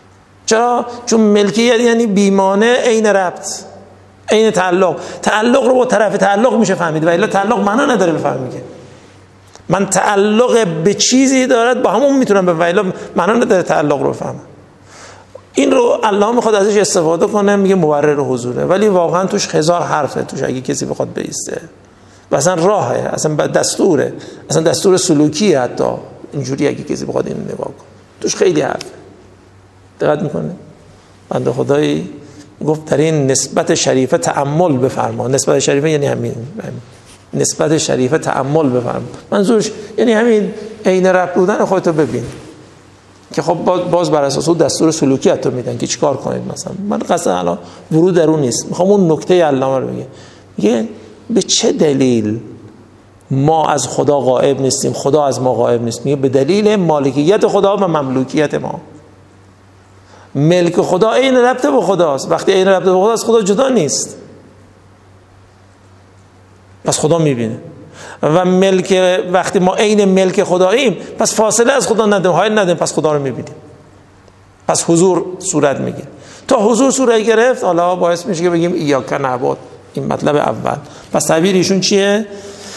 چرا؟ چون ملکیت یعنی بیمانه عین ربط، عین تعلق. تعلق رو با طرف تعلق میشه فهمید، و الا تعلق معنا نداره بفهمید که من تعلق به چیزی دارد با همون میتونم بفهمم، و الا معنا نداره تعلق رو بفهمم. این رو الله میخواد ازش استفاده کنه، میگه مبرر حضوره، ولی واقعا توش هزار حرفه توش اگه کسی بخواد بیسته، و اصلا راهه، اصلا دستوره، اصلا دستور سلوکیه. حتی اینجوری اگه کسی بخواد اینو نگاه کنه توش خیلی حرفه. دقت میکنه بنده خدایی گفت در این نسبت شریفه تأمل بفرما. نسبت شریفه یعنی همین، همین. نسبت شریفه تأمل بفرما، منظورش یعنی همین عین رب بودن خودتو ببین که خب باز بر اساس اون دستور سلوکی حتی میدن که چیکار کنید. مثلا من قصد الان ورود در اون نیست، میخوام اون نکته علامه رو بگم. میگه به چه دلیل ما از خدا غائب نیستیم، خدا از ما غائب نیست؟ میگه به دلیل مالکیت خدا و مملوکیت ما. ملک خدا عین ربط به خداست. وقتی عین ربط به خداست خدا جدا نیست، پس خدا میبینه. و ملک وقتی ما عین ملک خداییم پس فاصله از خدا ندیم، حائل ندیم، پس خدا رو میبینیم، پس حضور صورت میگیره. تا حضور صورت گرفت حالا باعث میشه که بگیم ایاک نعبد. این مطلب اول. پس تعبیر ایشون چیه؟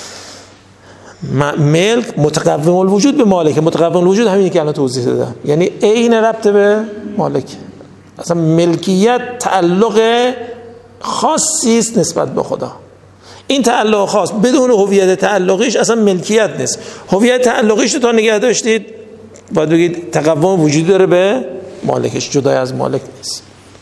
ملک متقوم الوجود به مالک. متقوم الوجود همینی که الان توضیح دادم، یعنی عین ربط به مالک. اصلا ملکیت تعلق خاصی است نسبت به خدا. این تعلق خاص بدون هویت تعلقیش اصلا ملکیت نیست. هویت تعلقیش رو تا نگه داشتید باید بگید تقوم وجود داره به مالکش، جدای از مالک نیست.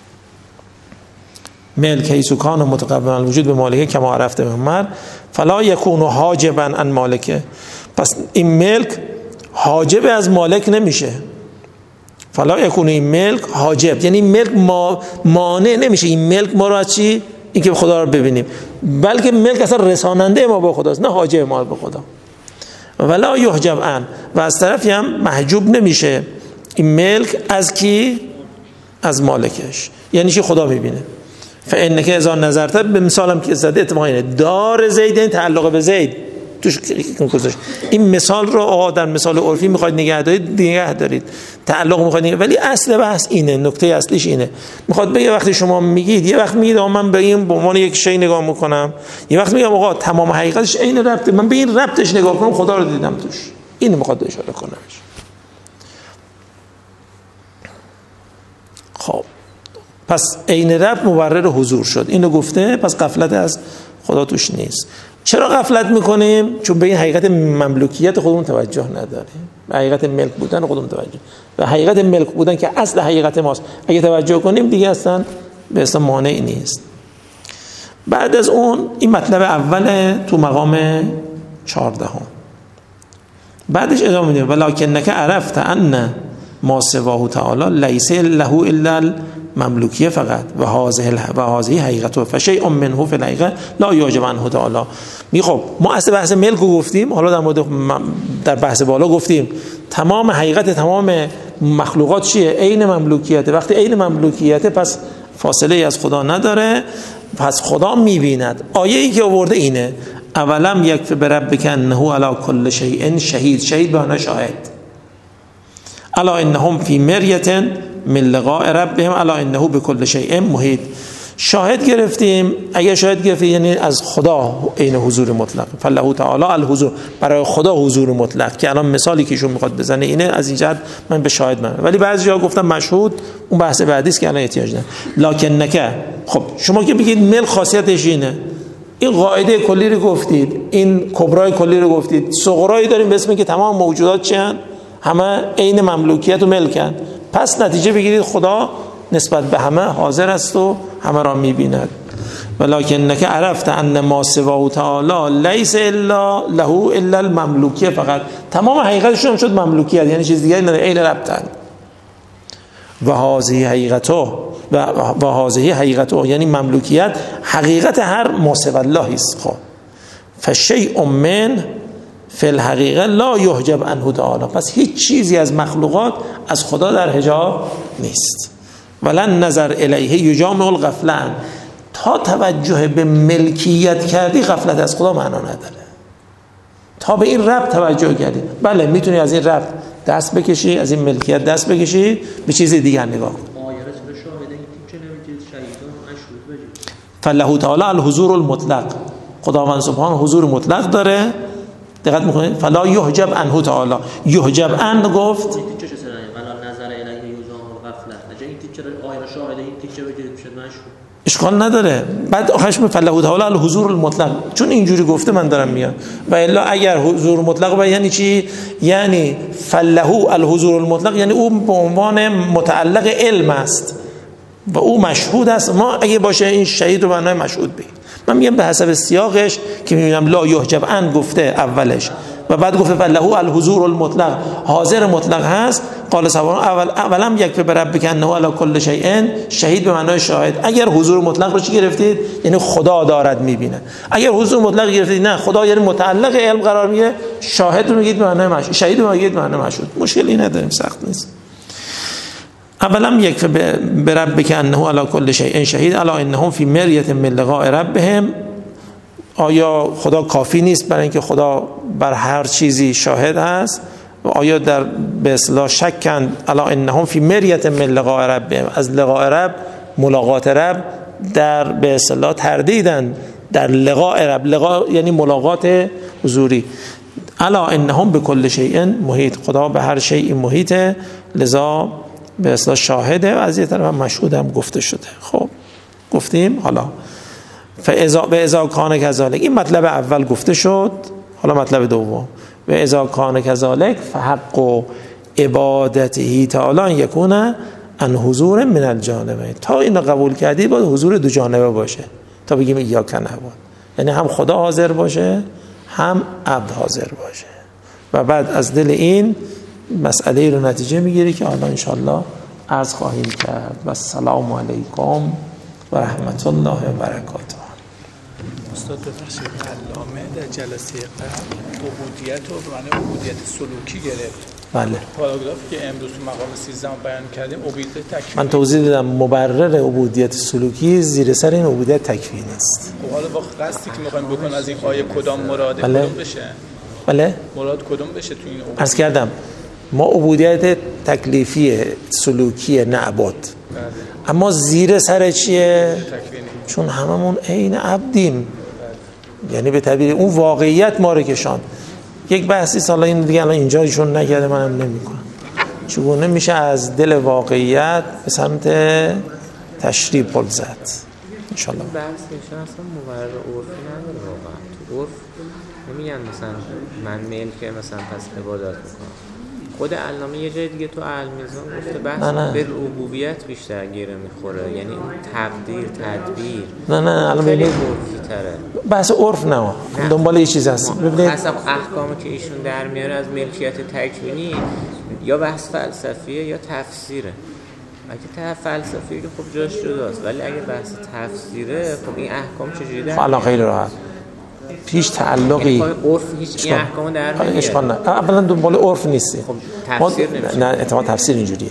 ملک حیث کان متقوم الوجود به مالکه کما عرفت محمد فلا یکون حاجبا عن مالکه. پس این ملک حاجب از مالک نمیشه. فلا یکون این ملک حاجب یعنی ملک ما مانع نمیشه. این ملک ما رو از چی؟ این که خدا رو ببینیم، بلکه ملک اصلا رساننده ما به خداست، نه حاجب ما به خدا. ولا یحجب عن، و از طرفی هم محجوب نمیشه این ملک از کی؟ از مالکش. یعنی چی؟ خدا میبینه. فانک اذا نظرت، به مثالم که زده اتفاقا اینه، دار زید این تعلق به زید توش گذاشت. این مثال رو آقا در مثال عرفی میخواید نگه دارید نگه دارید، تعلق میخواید نگه، ولی اصل بحث اینه، نکته اصلیش اینه. میخواد بگه وقتی شما میگید، یه وقت میگید آقا من به این به عنوان یک شی نگاه میکنم، یه وقت میگم آقا تمام حقیقتش عین ربطه، من به این ربطش نگاه کنم خدا رو دیدم توش. اینو میخواد اشاره کنه. خب پس عین ربط مبرر حضور شد، اینو گفته. پس غفلت از خدا توش نیست. چرا غفلت میکنیم؟ چون به این حقیقت مملوکیت خودمون توجه نداریم، به حقیقت ملک بودن خودمون توجه، به حقیقت ملک بودن که اصل حقیقت ماست اگه توجه کنیم دیگه اصلا به اصلا مانعی نیست. بعد از اون این مطلب اول تو مقام چهاردهم. بعدش ادامه میده ولکنک عرفت ان ما سواه تعالی لیس له الا مملوکیه فقط و هذه و هذه حقیقته فشیء منه فی الحقیقه لا یعجب عنه تعالی. می خب ما اصل بحث ملک رو گفتیم، حالا در مورد در بحث بالا گفتیم تمام حقیقت تمام مخلوقات چیه؟ عین مملوکیته. وقتی عین مملوکیته پس فاصله ای از خدا نداره، پس خدا میبیند. آیه ای که آورده اینه اولم یکفی بربک انه علی کل شیء شهید. شهید به معنی شاهد. الا انهم فی مریه من لقاء ربهم الا انه بكل شیء محیط. شاهد گرفتیم. اگر شاهد گرفتیم یعنی از خدا عین حضور مطلق. فله تعالی الحضور، برای خدا حضور مطلق، که الان مثالی که ایشون میخواد بزنه اینه. از این جهت من به شاهد من، ولی بعضیا گفتن مشهود، اون بحث بعدی است که الان احتیاج نداره. لکنک، خب شما که بگید ملک خاصیتش اینه، این قاعده کلی رو گفتید، این کبرای کلی رو گفتید، صغرایی داریم به اسم که تمام موجودات چیان؟ همه عین مملوکیت و ملکن. پس نتیجه بگیرید خدا نسبت به همه حاضر است و همه را می‌بیند. ولکنک عرفت ان ما سواه تعالی لیس الا له الا المملوکیه فقط. تمام حقیقتشون هم شد مملوکیت، یعنی چیز دیگری نداره، عین ربطن. و هذه حقیقته و و هذه حقیقته یعنی مملوکیت حقیقت هر ما سوى الله است. خب فشیء من فی الحقیقه لا یحجب عنه تعالی. پس هیچ چیزی از مخلوقات از خدا در حجاب نیست. ولن نظر الیه یجامع الغفلان. تا توجه به ملکیت کردی غفلت از خدا معنا نداره. تا به این ربط توجه کردی، بله میتونی از این ربط دست بکشی، از این ملکیت دست بکشی، به چیز دیگر نگاه کن. آیه فله تعالی الحضور المطلق، خداوند سبحان حضور مطلق داره. دقت میکنید فلا یحجب عنه تعالی، یحجب عن گفت اشکال نداره. بعد آخرش می فله تعالی الحضور المطلق، چون اینجوری گفته من دارم میاد. و الا اگر حضور مطلق با یعنی چی؟ یعنی فله الحضور المطلق یعنی او به عنوان متعلق علم است و او مشهود است. ما اگه باشه این شهید رو معنای مشهود بگیم. من میگم به حسب سیاقش که میبینم لا یحجب عن گفته اولش و بعد گفته فله الحضور المطلق، حاضر مطلق هست. قال سبحانه اول اولم یکفی بربک انه علی کل شیء شهید به معنای شاهد. اگر حضور مطلق رو چی گرفتید؟ یعنی خدا دارد میبینه. اگر حضور مطلق گرفتید نه خدا یعنی متعلق علم قرار میگیره، شاهد رو میگید به معنای مشهود، شهید رو میگید به معنای مشهود. مشکلی نداریم، سخت نیست. اولم یکفی بربک انه علی کل شیء شهید الا انهم فی مریة من لقاء ربهم. آیا خدا کافی نیست برای اینکه خدا بر هر چیزی شاهد است؟ و آیا در به اصطلاح شکند الا انهم فی مریة من لقاء ربهم، از لقاء رب، ملاقات رب در به اصطلاح تردیدن در لقاء رب. لقاء یعنی ملاقات حضوری. الا انهم بكل شیء محیط، خدا به هر شیء محیطه، لذا به اصطلاح شاهده و از یه طرف مشهود هم گفته شده. خب گفتیم. حالا فاذا به اذا کان کذالک، این مطلب اول گفته شد. حالا مطلب دوم و اذا کان کذالک فحق عبادته تعالی یکون ان حضور من الجانبین. تا اینو قبول کردی باید حضور دو جانبه باشه تا بگیم ایاک نعبد، یعنی هم خدا حاضر باشه هم عبد حاضر باشه. و بعد از دل این مسئله رو نتیجه میگیری که حالا انشالله عرض خواهیم کرد. و السلام علیکم و رحمت الله و برکاته. استاد بفرمایید علامه در جلسه قبل عبودیت رو به معنی عبودیت سلوکی گرفت. بله. پاراگرافی که امروز تو مقام سیزده بیان کردیم عبودیت تکوینی. من توضیح دادم مبرر عبودیت سلوکی زیر سر این عبودیت تکوینی است. خب حالا با قصدی که می‌خوایم بکنیم از این آیه کدام مراد بله. کدوم بشه؟ بله. مراد کدوم بشه تو این عبودیت؟ عرض کردم ما عبودیت تکلیفی سلوکی نعبد. بله. اما زیر سر چیه؟ تکوینی. چون هممون عین عبدیم. یعنی به تعبیر اون واقعیت ما رو کشاند. یک بحثی سالا این دیگه الان اینجا ایشون نکرده منم نمی‌کنم. چگونه میشه از دل واقعیت به سمت تشریع پل زد ان شاء الله. بحث ایشون اصلا مبرر عرفی نداره واقعا. تو عرف نمیگن مثلا من ملک مثلا پس عبادت میکنم. خود علامه یه جای دیگه تو المیزان گفته بحث به ربوبیت بیشتر گیره میخوره، یعنی تقدیر تدبیر. نه نه علامه خیلی عرفی تره. بحث عرف نه، دنبال یه چیز هست. ببینید اصلا احکامی که ایشون در میاره از ملکیت تکوینی یا بحث فلسفیه یا تفسیره. اگه تا فلسفی رو خب جاش جداست، ولی اگه بحث تفسیره خب این احکام چجوری در الان خیلی راحت پیش تعلقی یعنی عرف هیچ این احکام در نمیاره. اشکال نه. اولا دنبال عرف نیستی. خب تفسیر نمیشه. نه اتفاقا تفسیر اینجوریه.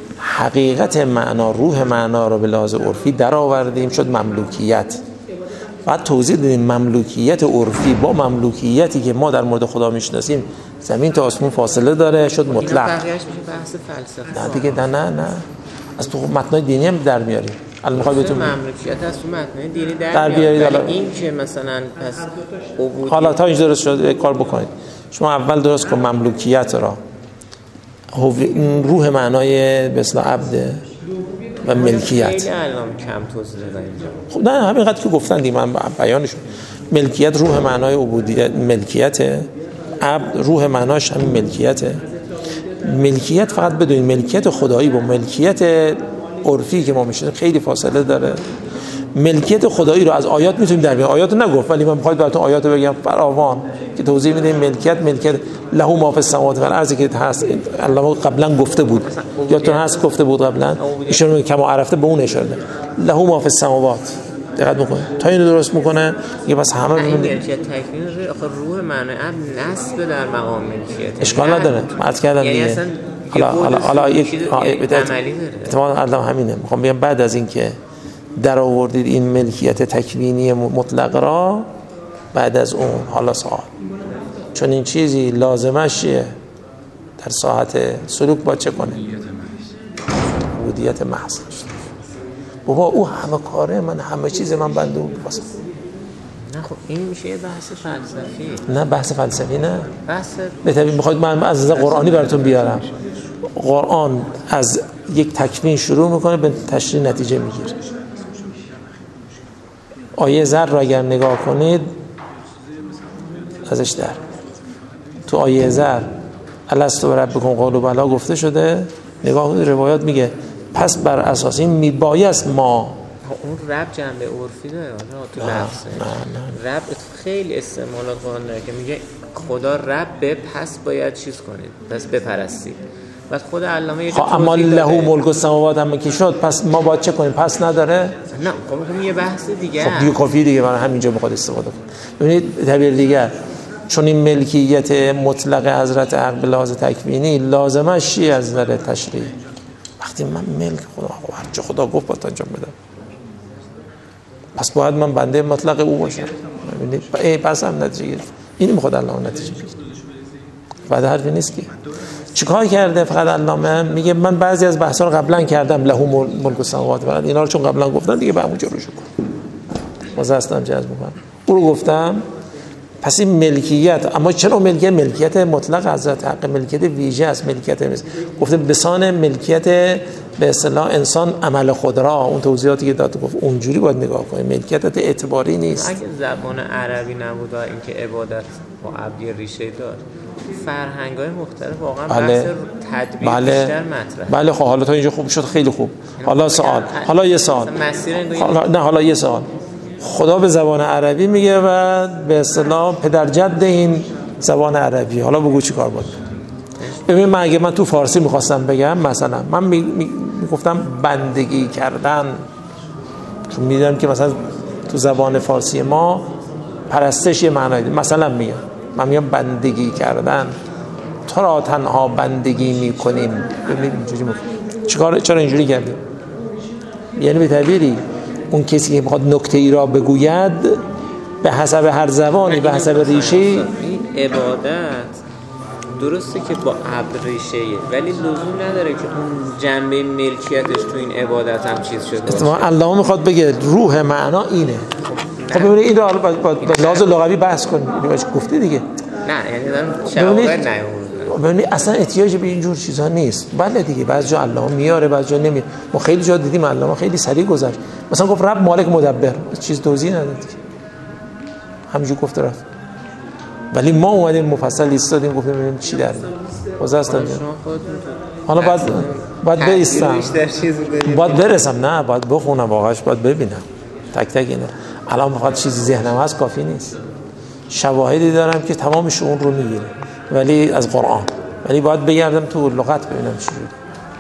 حقیقت معنا، روح معنا رو به لحاظ عرفی در آوردیم شد مملوکیت. بعد توضیح دادیم مملوکیت عرفی با مملوکیتی که ما در مورد خدا میشناسیم زمین تا آسمون فاصله داره، شد مطلق. اینا بقیه‌اش میشه بحث فلسفه. نه دیگه نه نه نه. از تو متنای دینی هم در میاریم. الان میخوای بهتون مملوکیت از تو متنای دینی در, در بیارید. ولی این که مثلا پس عبودیت حالا تا اینجا درست شد کار بکنید. شما اول درست کن مملوکیت را. روح معنای به اصطلاح عبد و ملکیت. خیلی الان کم توضیح دادن اینجا. خب نه همینقدر که گفتن دیگه من بیانشون. ملکیت روح معنای عبودیت، ملکیت عبد روح معناش همین ملکیته. ملکیت فقط بدونید ملکیت خدایی با ملکیت عرفی که ما میشناسیم خیلی فاصله داره. ملکیت خدایی رو از آیات میتونیم در بیاریم. آیات نگفت ولی من میخوام براتون آیات رو بگم فراوان که توضیح میدیم. ملکیت ملکیت له ما فی السماوات و الارض که هست. الله قبلا گفته بود یا تو هست گفته بود قبلا ایشون کما عرفته به اون اشاره ده. له ما فی السماوات. دقت بکنید تا اینو درست میکنه یه بس همه این ملکیت تکوین رو آخه روح معنی عبد نصب در مقام ملکیت اشکال نداره. عرض کردم دیگه. حالا حالا حالا یک عملی داره. اتفاقا الان همینه. میخوام بگم بعد از اینکه در آوردید این ملکیت تکوینی مطلق را، بعد از اون حالا سوال چون این چیزی لازمش چیه در ساحت سلوک با چه کنه؟ عبودیت محض. بابا او همه کاره من، همه چیز من بنده اون بپاسم. نه خب این میشه یه بحث فلسفی. نه بحث فلسفی نه، بحث بهتره میخواید من از نظر قرآنی براتون بیارم. قرآن از یک تکوین شروع میکنه به تشریح نتیجه میگیره. آیه ذر رو اگر نگاه کنید ازش در تو آیه ذر الستو بربکم قالوا بلی گفته شده، نگاه کنید روایات میگه پس بر اساس این میبایست ما اون رب جنبه عرفی داره تو لفظه. رب خیلی استعمالات قرآن داره که میگه خدا رب، پس باید چیز کنید، پس بپرستید. بعد خود علامه یه خب اما له ملک السماوات هم که شد، پس ما باید چه کنیم؟ پس نداره؟ نه خب یه بحث دیگه. خب دیگه کافیه دیگه، برای همینجا میخواد استفاده کنه. ببینید تعبیر دیگر، چون این ملکیت مطلق حضرت حق به لحاظ تکوینی لازمش چیه از نظر تشریع؟ وقتی من ملک خدا هر چه خدا گفت باید انجام بدم، پس باید من بنده مطلق او باشم. ببینید ای پس هم نتیجه گرفت. این میخواد علامه نتیجه بگیره. بعد حرفی نیست که چیکار کرده. فقط علامه میگه من بعضی از بحثا رو قبلا کردم، له ملک السماوات و الارض، اینا رو چون قبلا گفتن دیگه به همونجا روشو کن. واسه هستم جذب میکنم او رو گفتم. پس این ملکیت، اما چرا ملکیت؟ ملکیت مطلق حضرت حق، ملکیت ویژه است. ملکیت نیست گفته بسان ملکیت به اصطلاح انسان عمل خود را، اون توضیحاتی که داد گفت اونجوری باید نگاه کنیم. ملکیت اعتباری نیست. اگه زبان عربی نبود و اینکه عبادت با عبدی ریشه داد، فرهنگ‌های مختلف واقعا بله. بحث تدبیر بله. بیشتر مطرحه. بله خب حالا تا اینجا خوب شد، خیلی خوب. حالا سوال، حالا یه سوال، حالا نه حالا یه سوال. خدا به زبان عربی میگه و به اصطلاح پدر جد این زبان عربی، حالا بگو چی کار بود. ببین من اگه من تو فارسی میخواستم بگم، مثلا من میگفتم می بندگی کردن، چون میدونم که مثلا تو زبان فارسی ما پرستش یه معنایی داره. مثلا میگم من میگم بندگی کردن، تو را تنها بندگی میکنیم. ببین اینجوری میکنیم. چیکار چرا اینجوری کردیم؟ یعنی به تعبیری اون کسی که میخواد نکته ای را بگوید به حسب هر زبانی، به حسب ریشه، این عبادت درسته که با عبد ریشه، ولی لزوم نداره که اون جنبه ملکیتش تو این عبادت هم چیز شده باشه. الله میخواد بگه روح معنا اینه. خب ببینید این رو با لحاظ لغوی بحث کنیم. اینو گفته دیگه. نه یعنی دارم شواهد نیاورد. ببینید اصلا احتیاج به اینجور چیزا نیست. بله دیگه بعضی جا الله میاره، بعضی جا نمیاره. ما خیلی جا دیدیم الله خیلی سریع گذشت. مثلا گفت رب مالک مدبر، چیز توضیح نداد دیگه. همینجوری گفت رفت. ولی ما اومدیم مفصل ایستادیم گفتیم ببینیم چی در میاد. واسه است. حالا بعد بعد بایستم. بعد برسم، نه بعد بخونم واقعاش، بعد ببینم تک تک اینا. الان فقط چیزی ذهنم هست کافی نیست. شواهدی دارم که تمامش اون رو میگیره، ولی از قرآن، ولی باید بگردم تو لغت ببینم چی جوری.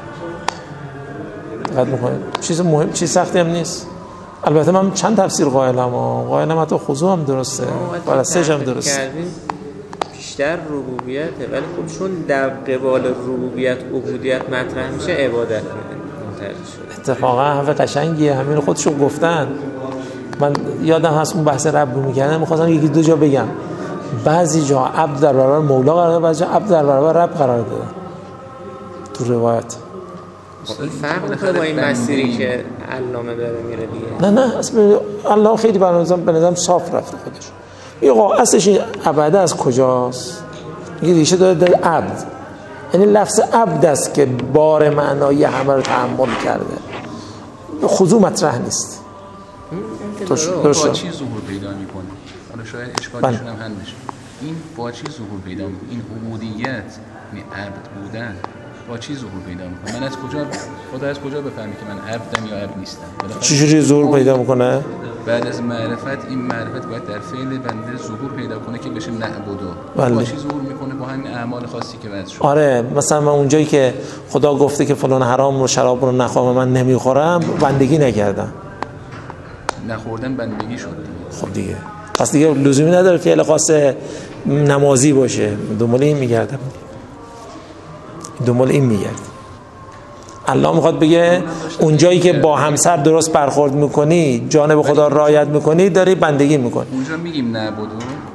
دقت می‌کنید چیز مهم، چیز سختی هم نیست. البته من چند تفسیر قائلم و قائلم حتی خضوع هم درسته، پرستش هم درسته. بیشتر ربوبیته، ولی خب چون در قبال ربوبیت عبودیت مطرح میشه، عبادت منتهی شده. اتفاقا حرف قشنگیه، همین خودشون گفتن. من یادم هست اون بحث رب رو می‌کردم، می‌خواستم یکی دو جا بگم. بعضی جا عبد در برابر مولا قرار داده، بعضی جا عبد در برابر رب قرار داده تو روایت. این فرق میکنه با این مسیری که علامه داره میره دیگه. نه نه اصلا الله خیلی برنامه‌ریزی به نظرم صاف رفته خودش. این آقا اصلش این عباده از کجاست؟ میگه ریشه داره در عبد، یعنی لفظ عبد است که بار معنایی همه رو تحمل کرده. خضوع مطرح نیست. درست با چی ظهور پیدا میکنه؟ حالا شاید اشکالشون هم حل بشه. این با چی ظهور پیدا میکنه؟ این عبودیت، این عبد بودن با چی ظهور پیدا میکنه؟ من از کجا خدا از کجا بفهمی که من عبدم یا عبد نیستم؟ چجوری ظهور پیدا میکنه؟ بعد از معرفت، این معرفت باید در فعل بنده ظهور پیدا کنه که بشه نعبدو. بله. با چی ظهور میکنه؟ با همین اعمال خاصی که بعد شد. آره مثلا من اونجایی که خدا گفته که فلان حرام رو شراب رو نخورم، من نمیخورم، بندگی نکردم. نخوردن بندگی شد. خب دیگه پس دیگه لزومی نداره فعل خاص نمازی باشه. دنبال این میگردم، دنبال این میگرد. الله میخواد بگه اونجایی که با همسر درست برخورد میکنی، جانب خدا رعایت میکنی، داری بندگی میکنی. اونجا میگیم نعبدو، چرا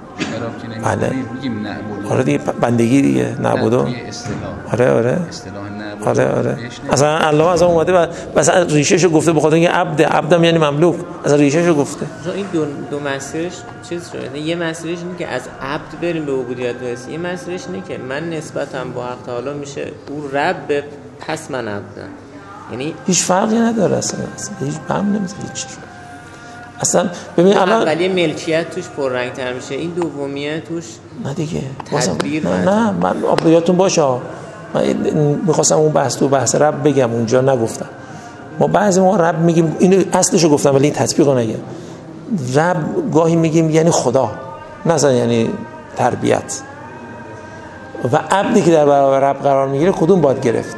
که نمی‌کنیم میگیم نعبد. آره دیگه بندگی دیگه نعبد. آره آره اصطلاح نعبد. آره آره اصلا الله از اون اومده و مثلا ریشه‌شو گفته بخاطر اینکه عبد عبدم یعنی مملوک اصلا ریشه‌شو گفته. این دو دو مسیرش چیز شده. یه مسیرش اینه که از عبد بریم به عبودیت برسیم. یه مسیرش اینه که من نسبتم با حق تعالی میشه او رب پس من عبدم. یعنی هیچ فرقی نداره اصلا. اصلا هیچ بهم نمیزنه هیچ. اصلا ببین الان اولیه ملکیت توش پررنگ‌تر میشه این دومیه توش نه دیگه تدبیر. نه, نه من یادتون باشه من میخواستم اون بحث تو بحث رب بگم اونجا نگفتم. ما بعضی ما رب میگیم اینو اصلشو گفتم ولی این تطبیقو نگم. رب گاهی میگیم یعنی خدا نه یعنی تربیت و عبدی که در برابر رب قرار میگیره کدوم باید گرفت؟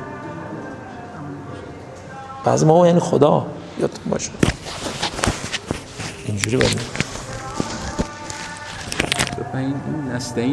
بعضی ما یعنی خدا یادتون باشه اینجوری باید این نستعین